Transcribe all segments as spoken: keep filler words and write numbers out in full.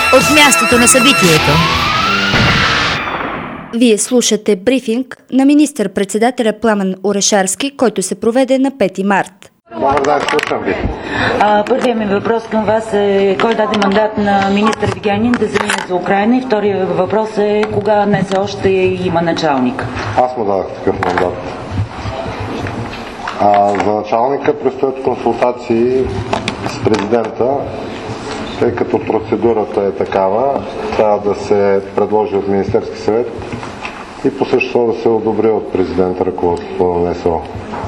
от мястото на събитието. Вие слушате брифинг на министър-председателя Пламен Орешарски, който се проведе на пети март. Добър ден, слушам ви. Първият ми въпрос към вас е кой даде мандат на министър Вигенин да замине за Украйна, и вторият въпрос е кога днес още има началник? Аз му дадах такъв мандат. А за началника предстоят консултации с президента, тъй като процедурата е такава, трябва да се предложи от Министерски съвет и по същото да се одобри от президента ръководството на НСО.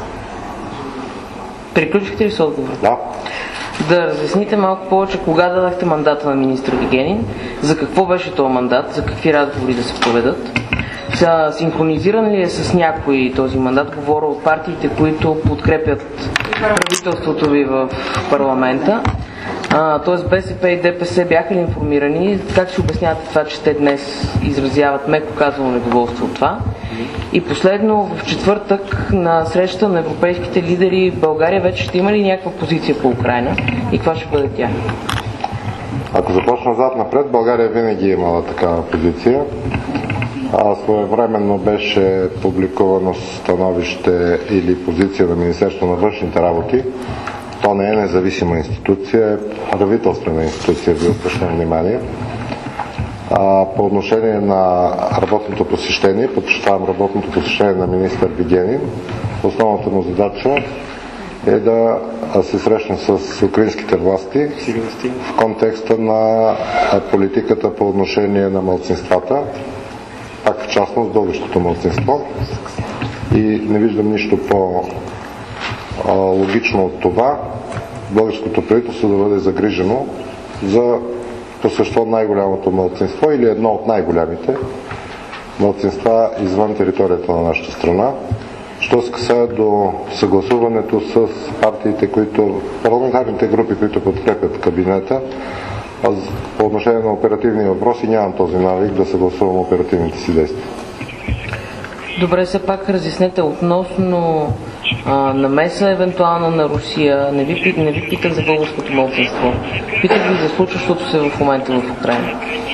Приключихте ли с отговор? Да. Да разясните малко повече кога дадахте мандата на министър Вигенин, за какво беше този мандат, за какви разговори да се проведат. Са, синхронизиран ли е с някой този мандат, говоря от партиите, които подкрепят правителството ви в парламента? Т.е. БСП и ДПС бяха ли информирани? Как си обяснявате това, че те днес изразяват меко казано недоволство от това? И последно, в четвъртък на среща на европейските лидери България вече ще има ли някаква позиция по Украйна и каква ще бъде тя? Ако започна зад напред, България винаги е имала такава позиция. А своевременно беше публикувано становище или позиция на Министерството на външните работи. То не е независима институция, е правителствена институция, ви обръщам внимание. А, по отношение на работното посещение, подчертавам работното посещение на министър Вигенин, основната му задача е да се срещне с украинските власти в контекста на политиката по отношение на малцинствата, пак в частност българското малцинство. И не виждам нищо по-логично от това българското правителство да бъде загрижено за по същество най-голямото малцинство или едно от най-голямите малцинства извън територията на нашата страна. Що се касае до съгласуването с партиите, които, парламентарните групи, които подкрепят кабинета, аз по отношение на оперативни въпроси нямам този навик да съгласувам оперативните си действия. Добре, все пак разяснете относно а, намеса евентуално на Русия. Не ви, не ви питах за българското малцинство. Питах ви за случващото се в момента в Украйна.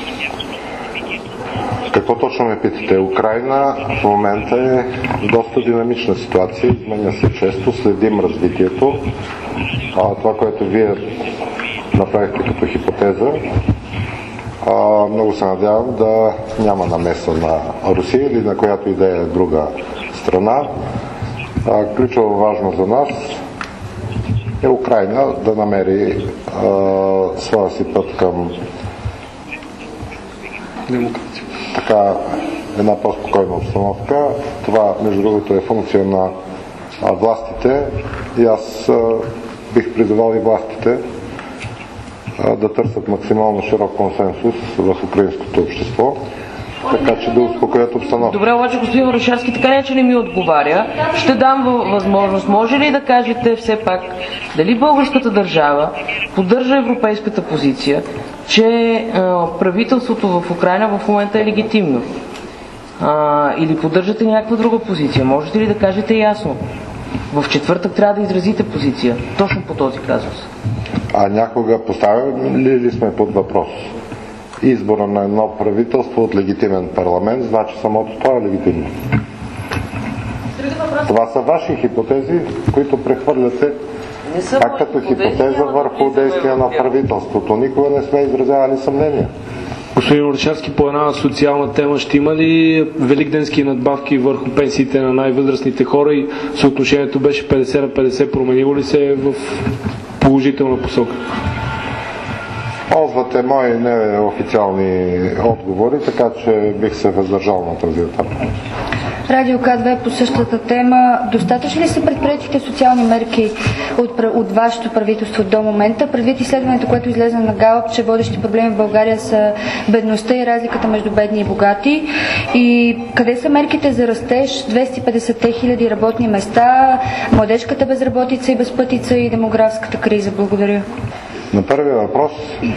Какво точно ме питате? Украйна в момента е доста динамична ситуация, изменя се често, следим развитието. А, това, което вие направихте като хипотеза, а, много се надявам да няма намеса на Русия или на която и да е друга страна. А, ключово важно за нас е Украйна да намери а, своя си път към демокрация. Така, една по-спокойна обстановка. Това, между другото, е функция на а, властите и аз а, бих призовал и властите а, да търсят максимално широк консенсус в украинското общество, така че да успокоят обстановка. Добре, обаче господин Орешарски така не, че не ми отговаря. Ще дам възможност. Може ли да кажете все пак дали българската държава поддържа европейската позиция, че а, правителството в Украйна в момента е легитимно? А, или поддържате някаква друга позиция? Можете ли да кажете ясно? В четвъртък трябва да изразите позиция точно по този казус. А някога поставяли ли сме под въпрос избора на едно правителство от легитимен парламент, значи самото това е легитимно? Това са ваши хипотези, които прехвърляте как като хипотеза върху действия на правителството. Никога не сме изразявали съмнения. Господин Орешарски, по една социална тема, ще има ли великденски надбавки върху пенсиите на най-възрастните хора и съотношението беше петдесет на петдесет, променило ли се в положителна посока? Ползвате мои неофициални отговори, така че бих се въздържал на този етап. Радио К две по същата тема. Достатъчно ли са предприетите социални мерки от, от вашето правителство до момента? Предвид изследването, което излезе на Галъп, че водещи проблеми в България са бедността и разликата между бедни и богати. И къде са мерките за растеж, двеста и петдесет хиляди работни места, младежката безработица и безпътица и демографската криза? Благодаря. На първия въпрос,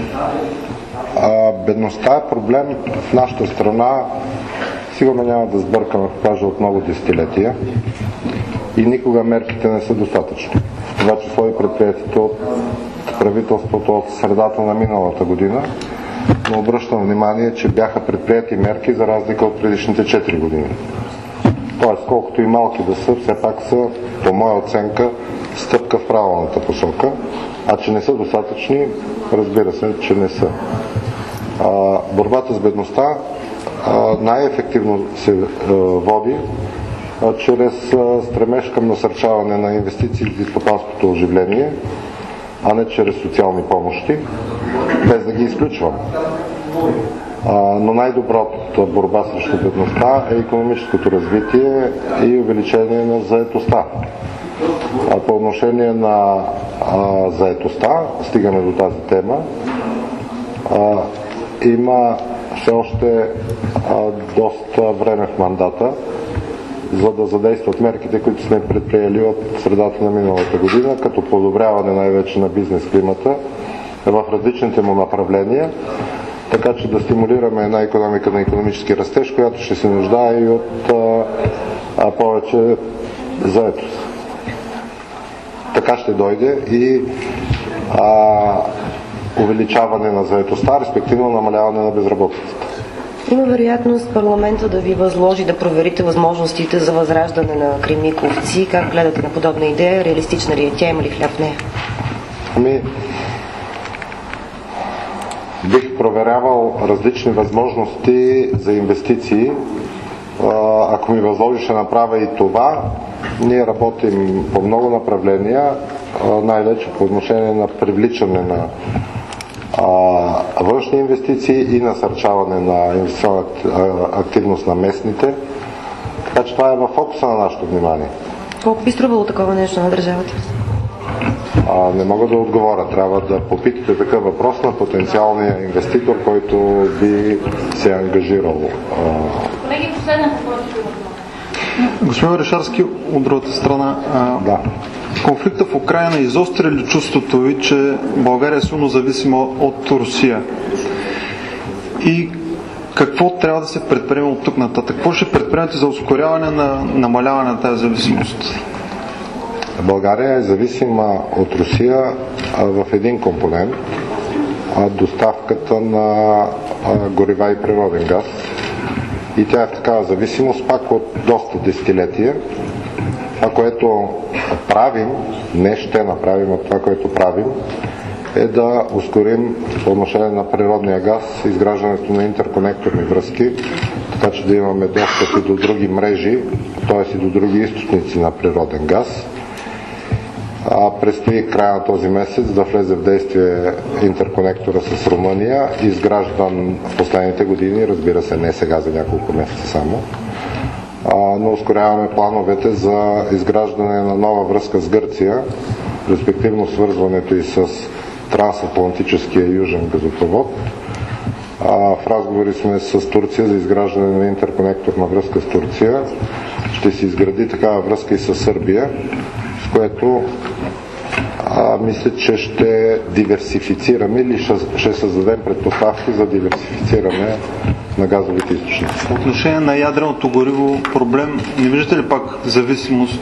а, бедността е проблем в нашата страна. Сигурно няма да сбъркам, ако кажа, от много десетилетия и никога мерките не са достатъчни. Това число и предприятието от правителството от средата на миналата година но обръщам внимание, че бяха предприяти мерки за разлика от предишните четири години. Тоест, колкото и малки да са, все пак са, по моя оценка, стъпка в правилната посока, а че не са достатъчни, разбира се, че не са. А, борбата с бедността а, най-ефективно се а, води а, чрез а, стремеж към насърчаване на инвестициите и стопанското оживление, а не чрез социални помощи, без да ги изключвам. А, но най-добрата борба срещу бедността е икономическото развитие и увеличение на заетостта. А по отношение на а, заетостта, стигаме до тази тема, а, има все още а, доста време в мандата, за да задействат мерките, които сме предприели от средата на миналата година, като подобряване най-вече на бизнес климата в различните му направления, така че да стимулираме една икономика на икономически растеж, която ще се нуждае и от а, а, повече заетост. Така ще дойде и а, увеличаване на заетостта, респективно намаляване на безработицата. Има вероятност парламента да ви възложи да проверите възможностите за възраждане на Кремиковци. Как гледате на подобна идея? Реалистична ли е тя? Има ли хляб в нея? Ами, бих проверявал различни възможности за инвестиции. Ако ми възложи, ще направя и това. Ние работим по много направления, най-вече по отношение на привличане на външни инвестиции и насърчаване на инвестиционна активност на местните. Така че това е в фокуса на нашето внимание. Колко би струвало такова нещо на държавата? А, не мога да отговоря. Трябва да попитате такъв въпрос на потенциалния инвеститор, който би се ангажирал. Колеги, последен въпрос. Господин Орешарски, от другата страна, а, да. конфликта в Украйна изостря ли чувството ви, че България е силно зависима от Русия? И какво трябва да се предприеме от тук нататък? Какво ще предприемете за ускоряване на намаляване на тази зависимост? България е зависима от Русия в един компонент, доставката на горива и природен газ. И тя е в такава зависимост пак от доста десетилетия. Това, което правим, не ще направим, а това, което правим, е да ускорим по отношение на природния газ изграждането на интерконекторни връзки, така че да имаме достъп и до други мрежи, т.е. и до други източници на природен газ. А предстои края на този месец да влезе в действие интерконектора с Румъния, изграждан в последните години, разбира се, не сега, за няколко месеца само, а, но ускоряваме плановете за изграждане на нова връзка с Гърция, респективно свързването и с трансатлантическия южен газопровод. А, в разговори сме с Турция за изграждане на интерконекторна връзка с Турция. Ще се изгради такава връзка и с Сърбия, с което а, мисля, че ще диверсифицираме или ще, ще създадем предпоставки за диверсифициране на газовите източници. По отношение на ядреното гориво проблем, не виждате ли пак зависимост?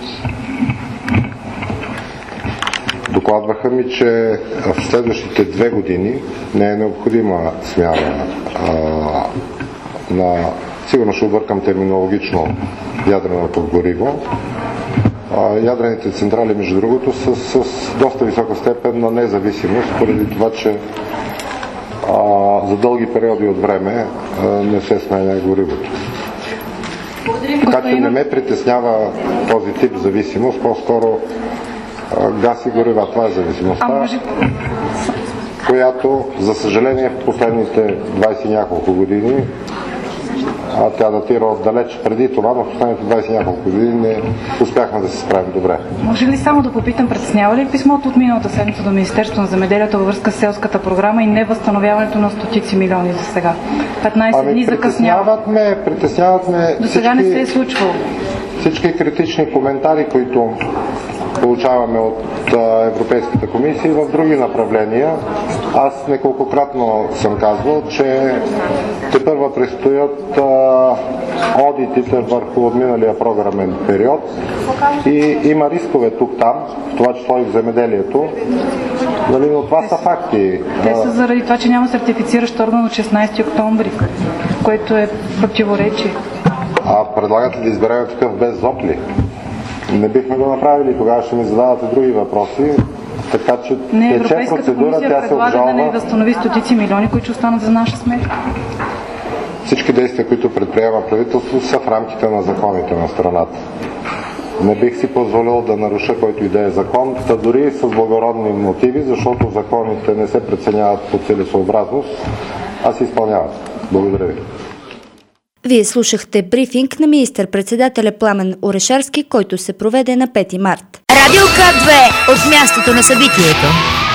Докладваха ми, че в следващите две години не е необходима смяна а, на, сигурно ще объркам терминологично, ядреното гориво. Ядрените централи, между другото, са с доста висока степен на независимост, поради това, че а, за дълги периоди от време а, не се сменя горивото. Така че не ме притеснява този тип зависимост, по-скоро а, газ и горива. Това е зависимостта, която, за съжаление, в последните двайсет и няколко години, а тя датира отдалеч преди това, но в последните двайсет и няколко години не успяхме да се справим добре. Може ли само да попитам, притеснява ли писмото от миналата седмица до Министерството на земеделието във връзка с селската програма и невъзстановяването на стотици милиони за сега? петнайсет ами, дни закъснява. Притесняват ме, притесняват ме до сега всички, не се е случвало. Всички критични коментари, които получаваме от а, Европейската комисия и в други направления. Аз неколкократно съм казвал, че тепърва предстоят а, одитите върху отминалия програмен период и има рискове тук-там, в това число и в земеделието, Нали, но това са факти. Те са заради това, че няма сертифициращ орган от шестнайсети октомври, което е противоречие. А предлагате да изберем такъв без зопли? Не бихме го направили, тогава ще ми задавате други въпроси. Така че не, тече Европейската процедура, комисия тя се предлага обжалва. да не възстанови стотици милиони, които останат за наша сметка. Всички действия, които предприема правителството, са в рамките на законите на страната. Не бих си позволил да наруша който и да е закон, та дори с благородни мотиви, защото законите не се преценяват по целесообразност, а се изпълняват. Благодаря ви. Вие слушахте брифинг на министър-председателя Пламен Орешарски, който се проведе на пети март. Радио К две от мястото на събитието.